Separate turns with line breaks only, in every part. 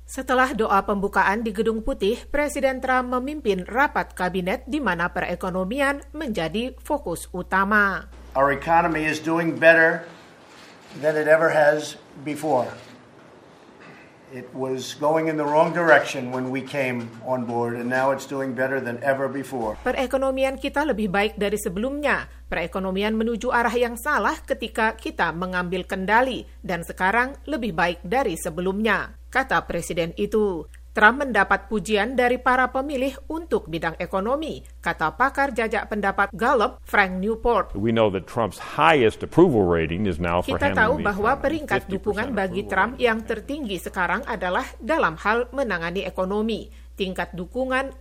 Setelah doa pembukaan di Gedung Putih, Presiden Trump memimpin rapat kabinet di mana perekonomian menjadi fokus utama.
Our economy is doing better than it ever has before. It was going in the wrong direction when we came on board, and now it's doing better than ever before.
Perekonomian kita lebih baik dari sebelumnya. Perekonomian menuju arah yang salah ketika kita mengambil kendali, dan sekarang lebih baik dari sebelumnya, kata Presiden itu. Trump mendapat pujian dari para pemilih untuk bidang ekonomi, kata pakar jajak pendapat Gallup, Frank Newport.
We know that Trump's highest approval rating is now for
Kita tahu
handling the
bahwa
economy.
peringkat dukungan bagi Trump yang tertinggi sekarang adalah dalam hal menangani ekonomi. Tingkat dukungan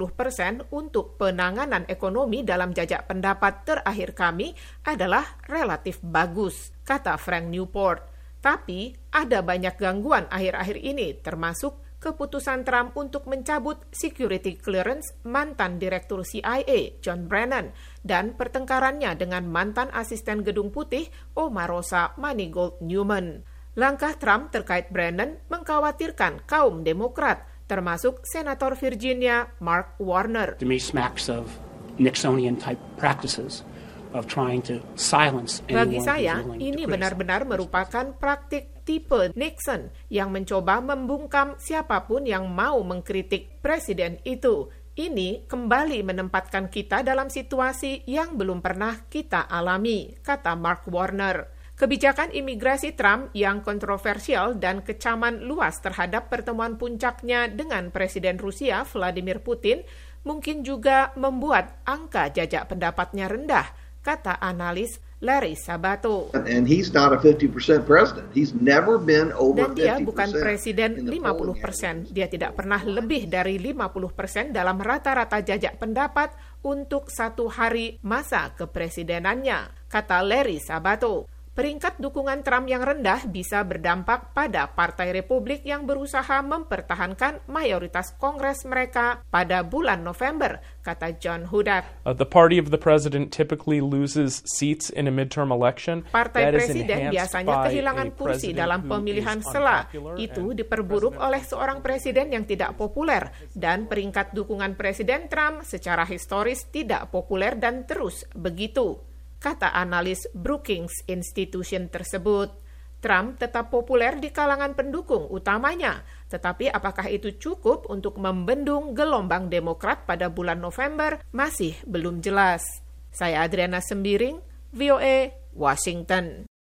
50% untuk penanganan ekonomi dalam jajak pendapat terakhir kami adalah relatif bagus, kata Frank Newport. Tapi ada banyak gangguan akhir-akhir ini, termasuk keputusan Trump untuk mencabut security clearance mantan Direktur CIA, John Brennan, dan pertengkarannya dengan mantan asisten Gedung Putih, Omarosa Manigault Newman. Langkah Trump terkait Brennan mengkhawatirkan kaum Demokrat, termasuk Senator Virginia Mark Warner.
To me smacks of Nixonian-type practices of trying to silence anyone.
Bagi saya, ini benar-benar merupakan praktik tipe Nixon yang mencoba membungkam siapapun yang mau mengkritik presiden itu. Ini kembali menempatkan kita dalam situasi yang belum pernah kita alami, kata Mark Warner. Kebijakan imigrasi Trump yang kontroversial dan kecaman luas terhadap pertemuan puncaknya dengan Presiden Rusia Vladimir Putin mungkin juga membuat angka jajak pendapatnya rendah, kata analis Larry Sabato.
And he's not a 50% president. He's never been over 50%.
Dan dia bukan presiden 50%. Dia tidak pernah lebih dari 50% dalam rata-rata jajak pendapat untuk satu hari masa kepresidenannya, kata Larry Sabato. Peringkat dukungan Trump yang rendah bisa berdampak pada Partai Republik yang berusaha mempertahankan mayoritas Kongres mereka pada bulan November, kata John Hudak.
The party of the president typically loses seats in a midterm election.
Partai presiden biasanya kehilangan kursi dalam pemilihan sela. Itu diperburuk oleh seorang presiden yang tidak populer, dan peringkat dukungan Presiden Trump secara historis tidak populer dan terus begitu, kata analis Brookings Institution tersebut. Trump tetap populer di kalangan pendukung utamanya, tetapi apakah itu cukup untuk membendung gelombang Demokrat pada bulan November masih belum jelas. Saya Adriana Sembiring, VOA, Washington.